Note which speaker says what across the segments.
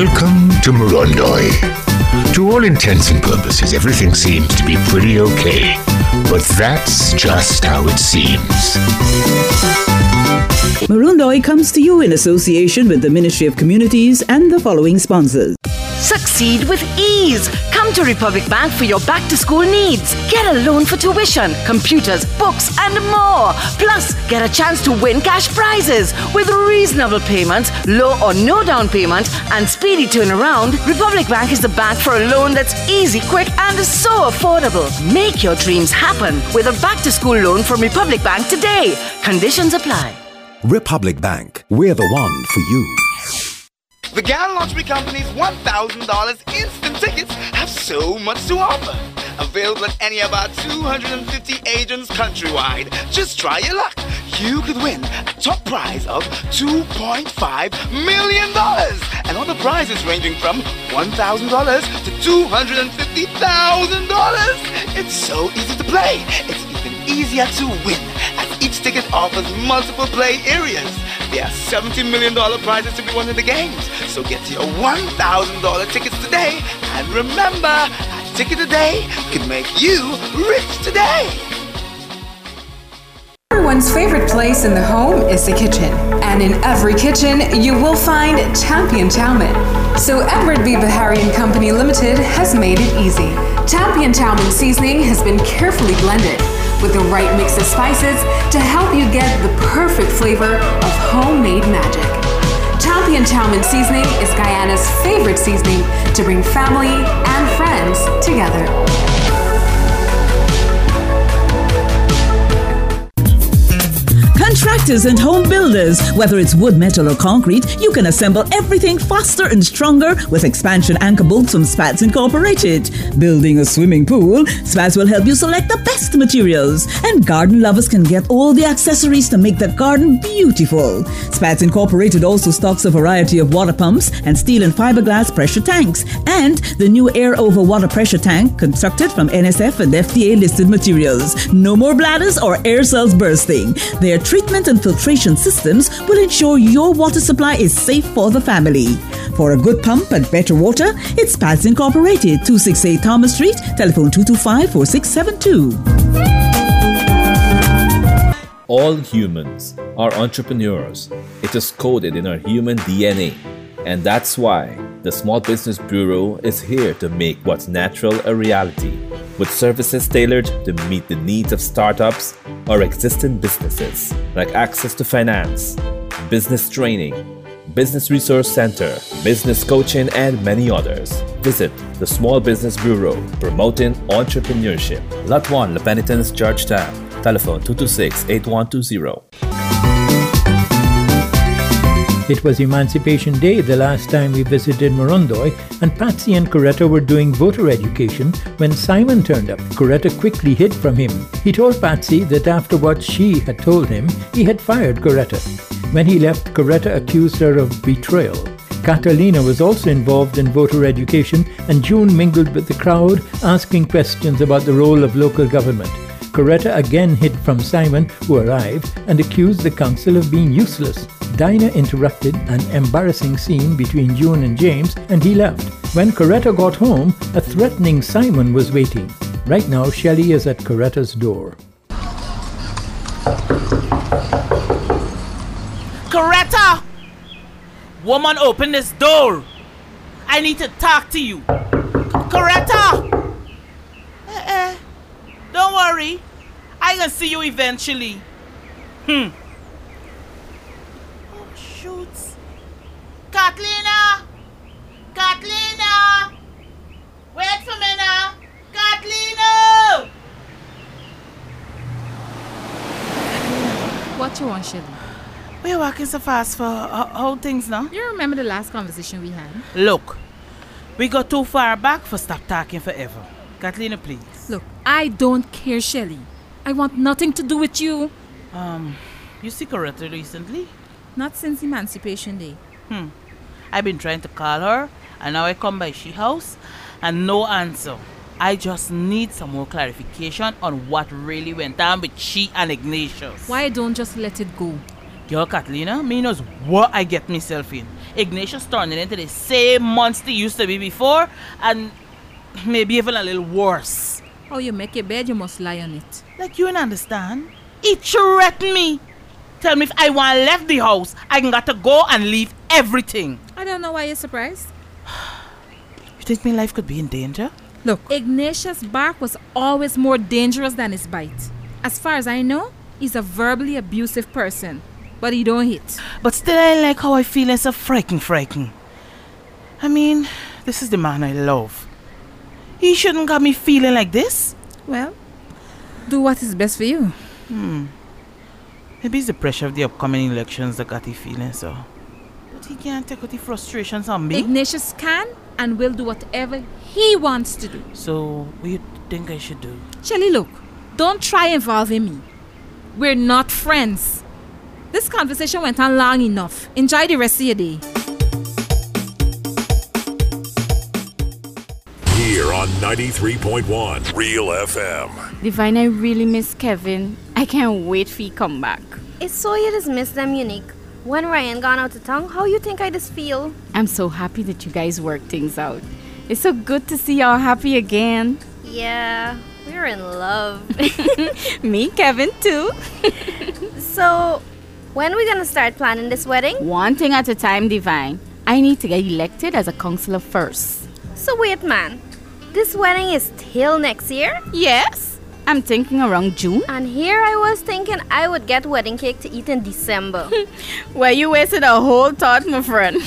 Speaker 1: Welcome to Morondoi. To all intents and purposes, everything seems to be pretty okay. But that's just how it seems.
Speaker 2: Morondoi comes to you in association with the Ministry of Communities and the following sponsors.
Speaker 3: Succeed with ease. Come to Republic Bank for your back-to-school needs. Get a loan for tuition, computers, books, and more. Plus, get a chance to win cash prizes. With reasonable payments, low or no down payment, and speedy turnaround, Republic Bank is the bank for a loan that's easy, quick, and so affordable. Make your dreams happen with a back-to-school loan from Republic Bank today. Conditions apply.
Speaker 4: Republic Bank, we're the one for you.
Speaker 5: The Gal Lottery Company's $1,000 instant tickets have so much to offer. Available at any of our 250 agents countrywide. Just try your luck. You could win a top prize of $2.5 million. And other prizes ranging from $1,000 to $250,000. It's so easy to play. It's even easier to win, as each ticket offers multiple play areas. There are $70 million prizes to be won in the games. So get your $1,000 tickets today. And remember, a ticket a day can make you rich today.
Speaker 6: Everyone's favorite place in the home is the kitchen. And in every kitchen, you will find Champion Chalmon. So Edward B. Bahari and Company Limited has made it easy. Champion Chalmon seasoning has been carefully blended with the right mix of spices to help you get the perfect flavor of homemade magic. Champion Chalmon seasoning is Guyana's favorite seasoning to bring family and friends together.
Speaker 2: Contractors and home builders, whether it's wood, metal, or concrete, you can assemble everything faster and stronger with expansion anchor bolts from Spats Incorporated. Building a swimming pool, Spats will help you select the best materials. And garden lovers can get all the accessories to make the garden beautiful. Spats Incorporated also stocks a variety of water pumps and steel and fiberglass pressure tanks. And the new air over water pressure tank constructed from NSF and FDA listed materials. No more bladders or air cells bursting. Their treatment and filtration systems will ensure your water supply is safe for the family. For a good pump and better water, it's Spats Incorporated, 268 Thomas Street, telephone 225-4672.
Speaker 7: All humans are entrepreneurs. It is coded in our human DNA. And that's why the Small Business Bureau is here to make what's natural a reality, with services tailored to meet the needs of startups or existing businesses, like access to finance, business training, business resource center, business coaching, and many others. Visit the Small Business Bureau, promoting entrepreneurship. Lot 1, La Penitence, Georgetown. Telephone 226-8120.
Speaker 8: It was Emancipation Day the last time we visited Morondoi, and Patsy and Coretta were doing voter education when Simon turned up. Coretta quickly hid from him. He told Patsy that after what she had told him, he had fired Coretta. When he left, Coretta accused her of betrayal. Catalina was also involved in voter education, and June mingled with the crowd, asking questions about the role of local government. Coretta again hid from Simon, who arrived, and accused the council of being useless. Dinah interrupted an embarrassing scene between June and James, and he left. When Coretta got home, a threatening Simon was waiting. Right now, Shelley is at Coretta's door.
Speaker 9: Coretta! Woman, open this door! I need to talk to you. Coretta! Don't worry. I can see you eventually. Oh, shoots. Catalina! Catalina! Wait for me now! Catalina!
Speaker 10: What you want, Shelley?
Speaker 9: We're walking so fast for how things now?
Speaker 10: You remember the last conversation we had?
Speaker 9: Look, we got too far back for stop talking forever. Catalina, please.
Speaker 10: Look, I don't care, Shelley. I want nothing to do with you.
Speaker 9: You see Coretta recently?
Speaker 10: Not since Emancipation Day.
Speaker 9: I've been trying to call her, and now I come by she house, and no answer. I just need some more clarification on what really went on with she and Ignatius.
Speaker 10: Why don't just let it go?
Speaker 9: Girl, Catalina, me knows what I get myself in. Ignatius turning into the same monster he used to be before, and maybe even a little worse.
Speaker 10: How you make your bed, you must lie on it.
Speaker 9: Like you don't understand? He threatened me. Tell me if I want left the house, I got to go and leave everything.
Speaker 10: I don't know why you're surprised.
Speaker 9: You think my life could be in danger?
Speaker 10: Look, Ignatius' bark was always more dangerous than his bite. As far as I know, he's a verbally abusive person, but he don't hit.
Speaker 9: But still I like how I feel it's so frightened. I mean, this is the man I love. He shouldn't got me feeling like this.
Speaker 10: Well, do what is best for you.
Speaker 9: Maybe it's the pressure of the upcoming elections that got he feeling so. But he can't take out the frustrations on me.
Speaker 10: Ignatius can and will do whatever he wants to do.
Speaker 9: So, what do you think I should do?
Speaker 10: Shelly, look, don't try involving me. We're not friends. This conversation went on long enough. Enjoy the rest of your day.
Speaker 11: Here on 93.1 Real FM.
Speaker 12: Divine, I really miss Kevin. I can't wait for you to come back.
Speaker 13: It's so you just miss them, Unique. When Ryan gone out of town, how you think I just feel?
Speaker 12: I'm so happy that you guys worked things out. It's so good to see y'all happy again.
Speaker 13: Yeah, we're in love.
Speaker 12: Me, Kevin, too.
Speaker 13: So, when are we gonna start planning this wedding?
Speaker 12: One thing at a time, Divine. I need to get elected as a counselor first.
Speaker 13: So wait, man. This wedding is till next year?
Speaker 12: Yes. I'm thinking around June.
Speaker 13: And here I was thinking I would get wedding cake to eat in December.
Speaker 12: Well, you wasted a whole thought, my friend.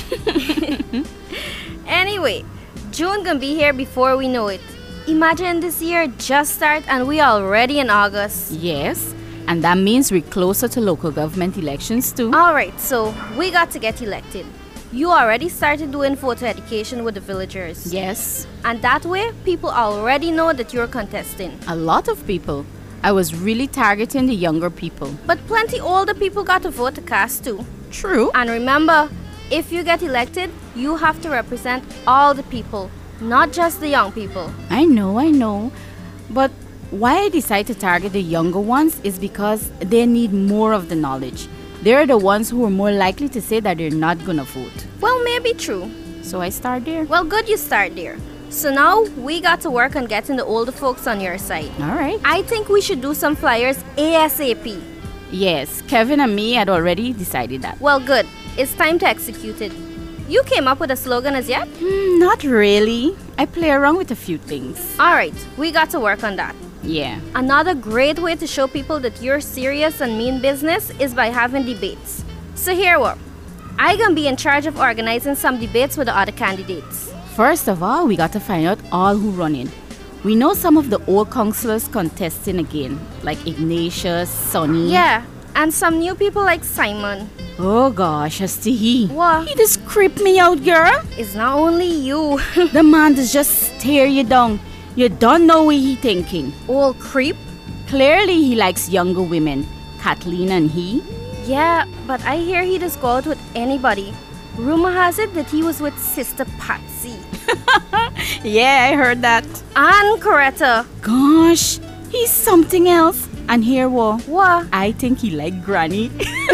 Speaker 13: Anyway, June gonna be here before we know it. Imagine this year just start and we already in August.
Speaker 12: Yes, and that means we're closer to local government elections too.
Speaker 13: Alright, so we got to get elected. You already started doing photo education with the villagers.
Speaker 12: Yes.
Speaker 13: And that way, people already know that you're contesting.
Speaker 12: A lot of people. I was really targeting the younger people.
Speaker 13: But plenty older people got to vote to cast too.
Speaker 12: True.
Speaker 13: And remember, if you get elected, you have to represent all the people, not just the young people.
Speaker 12: I know. But why I decide to target the younger ones is because they need more of the knowledge. They're the ones who are more likely to say that they're not gonna vote.
Speaker 13: Well, maybe true.
Speaker 12: So I start there.
Speaker 13: Well, good you start there. So now we got to work on getting the older folks on your side.
Speaker 12: Alright.
Speaker 13: I think we should do some flyers ASAP.
Speaker 12: Yes, Kevin and me had already decided that.
Speaker 13: Well, good. It's time to execute it. You came up with a slogan as yet?
Speaker 12: Not really. I play around with a few things.
Speaker 13: Alright, we got to work on that.
Speaker 12: Yeah.
Speaker 13: Another great way to show people that you're serious and mean business is by having debates. So here what? I gonna be in charge of organizing some debates with the other candidates.
Speaker 12: First of all, we got to find out all who run in. We know some of the old councillors contesting again, like Ignatius, Sonny.
Speaker 13: Yeah, and some new people like Simon.
Speaker 12: Oh gosh, as to he.
Speaker 13: What?
Speaker 12: He just creeped me out, girl.
Speaker 13: It's not only you.
Speaker 12: The man does just stare you down. You don't know what he thinking.
Speaker 13: Old creep?
Speaker 12: Clearly he likes younger women. Kathleen and he.
Speaker 13: Yeah, but I hear he just go out with anybody. Rumor has it that he was with Sister Patsy.
Speaker 12: Yeah, I heard that.
Speaker 13: And Coretta.
Speaker 12: Gosh, he's something else. And here what?
Speaker 13: What?
Speaker 12: I think he like Granny.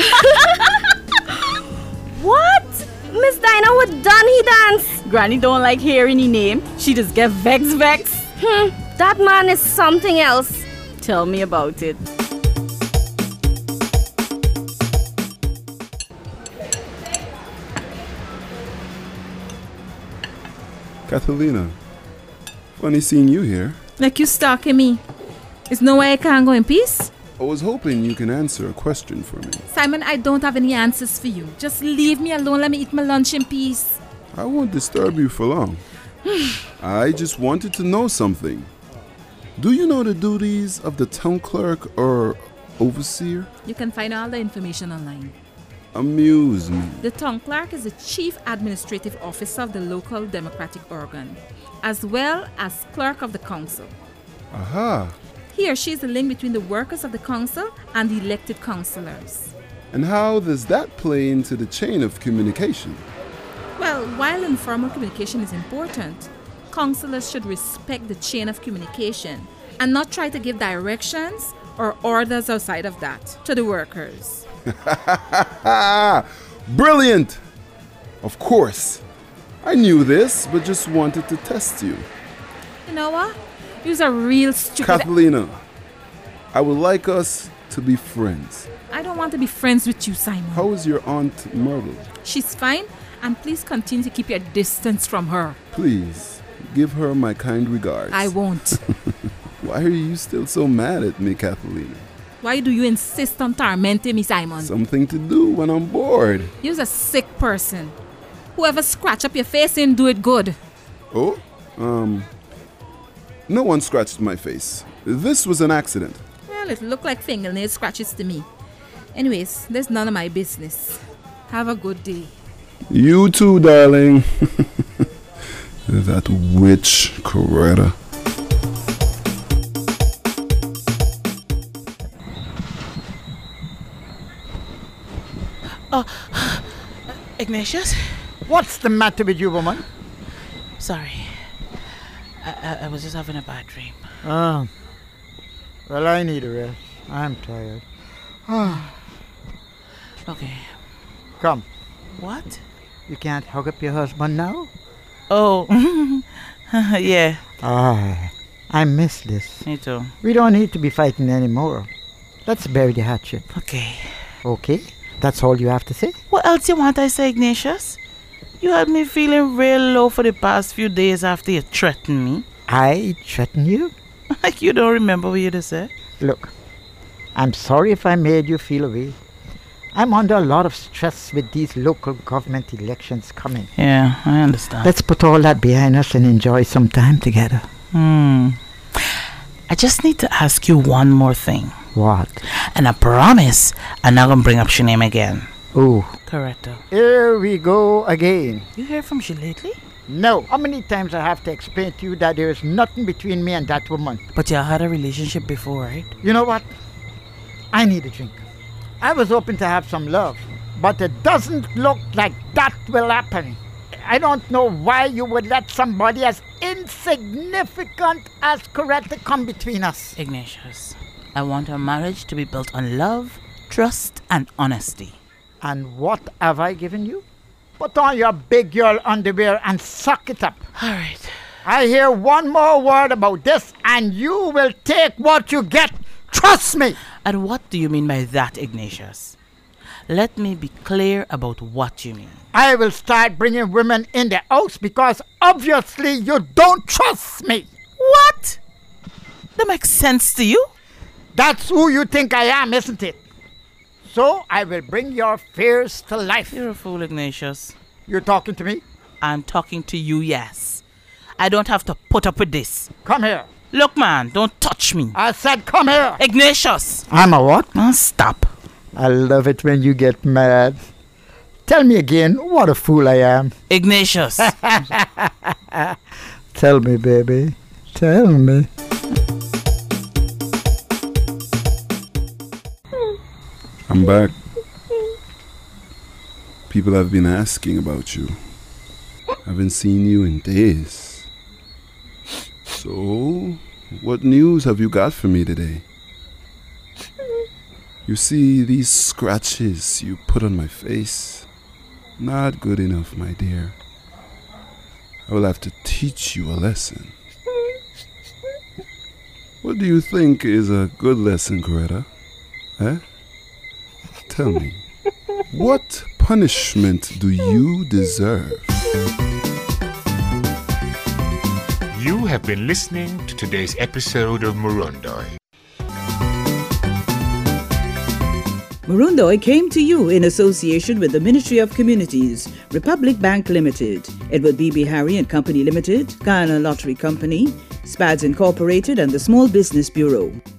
Speaker 13: What? Miss Dinah would done he dance.
Speaker 12: Granny don't like hearing his name. She just get vex.
Speaker 13: That man is something else.
Speaker 12: Tell me about it.
Speaker 14: Catalina, funny seeing you here.
Speaker 10: Like you stalking me. Is no way I can go in peace?
Speaker 14: I was hoping you can answer a question for me.
Speaker 10: Simon, I don't have any answers for you. Just leave me alone. Let me eat my lunch in peace.
Speaker 14: I won't disturb you for long. I just wanted to know something. Do you know the duties of the town clerk or overseer?
Speaker 10: You can find all the information online.
Speaker 14: Amuse me.
Speaker 10: The town clerk is the chief administrative officer of the local democratic organ, as well as clerk of the council.
Speaker 14: Aha.
Speaker 10: He or she is the link between the workers of the council and the elected councillors.
Speaker 14: And how does that play into the chain of communication?
Speaker 10: Well, while informal communication is important, councillors should respect the chain of communication and not try to give directions or orders outside of that to the workers.
Speaker 14: Brilliant! Of course. I knew this, but just wanted to test you.
Speaker 10: You know what? You're a real stupid...
Speaker 14: Catalina, I would like us to be friends.
Speaker 10: I don't want to be friends with you, Simon.
Speaker 14: How is your Aunt Myrtle?
Speaker 10: She's fine, and please continue to keep your distance from her.
Speaker 14: Please, give her my kind regards.
Speaker 10: I won't.
Speaker 14: Why are you still so mad at me, Catalina?
Speaker 10: Why do you insist on tormenting me, Simon?
Speaker 14: Something to do when I'm bored.
Speaker 10: You're a sick person. Whoever scratch up your face didn't do it good.
Speaker 14: Oh? No one scratched my face. This was an accident.
Speaker 10: Well, it looked like fingernail scratches to me. Anyways, that's none of my business. Have a good day.
Speaker 14: You too, darling. That witch, Coretta.
Speaker 9: Ignatius?
Speaker 15: What's the matter with you, woman?
Speaker 9: Sorry. I was just having a bad dream.
Speaker 15: Oh. Well, I need a rest. I'm tired.
Speaker 9: Okay.
Speaker 15: Come.
Speaker 9: What?
Speaker 15: You can't hug up your husband now?
Speaker 9: Oh. Yeah.
Speaker 15: I miss this.
Speaker 9: Me too.
Speaker 15: We don't need to be fighting anymore. Let's bury the hatchet.
Speaker 9: Okay.
Speaker 15: Okay? That's all you have to say?
Speaker 9: What else you want I say, Ignatius? You had me feeling real low for the past few days after you threatened me.
Speaker 15: I threatened you?
Speaker 9: Like you don't remember what you just said?
Speaker 15: Look, I'm sorry if I made you feel away. I'm under a lot of stress with these local government elections coming.
Speaker 9: Yeah, I understand.
Speaker 15: Let's put all that behind us and enjoy some time together.
Speaker 9: I just need to ask you one more thing.
Speaker 15: What?
Speaker 9: And I promise I'm not going to bring up your name again.
Speaker 15: Oh.
Speaker 9: Coretta.
Speaker 15: Here we go again.
Speaker 9: You heard from she lately?
Speaker 15: No. How many times I have to explain to you that there is nothing between me and that woman?
Speaker 9: But you had a relationship before, right?
Speaker 15: You know what? I need a drink. I was hoping to have some love, but it doesn't look like that will happen. I don't know why you would let somebody as insignificant as Coretta come between us.
Speaker 9: Ignatius, I want our marriage to be built on love, trust, and honesty.
Speaker 15: And what have I given you? Put on your big girl underwear and suck it up.
Speaker 9: All right.
Speaker 15: I hear one more word about this and you will take what you get. Trust me.
Speaker 9: And what do you mean by that, Ignatius? Let me be clear about what you mean.
Speaker 15: I will start bringing women in the house because obviously you don't trust me.
Speaker 9: What? That makes sense to you?
Speaker 15: That's who you think I am, isn't it? So I will bring your fears to life.
Speaker 9: You're a fool, Ignatius.
Speaker 15: You're talking to me?
Speaker 9: I'm talking to you, yes. I don't have to put up with this.
Speaker 15: Come here.
Speaker 9: Look, man, don't touch me.
Speaker 15: I said come here.
Speaker 9: Ignatius.
Speaker 15: I'm a what?
Speaker 9: Oh, stop.
Speaker 15: I love it when you get mad. Tell me again what a fool I am.
Speaker 9: Ignatius.
Speaker 15: Tell me, baby. Tell me.
Speaker 14: I'm back. People have been asking about you. I haven't seen you in days. So, what news have you got for me today? You see, these scratches you put on my face, not good enough, my dear. I will have to teach you a lesson. What do you think is a good lesson, Coretta? Eh? Tell me, what punishment do you deserve?
Speaker 1: You have been listening to today's episode of Murundoi.
Speaker 2: Murundoi came to you in association with the Ministry of Communities, Republic Bank Limited, Edward B. Harry and Company Limited, Guyana Lottery Company, SPADS Incorporated, and the Small Business Bureau.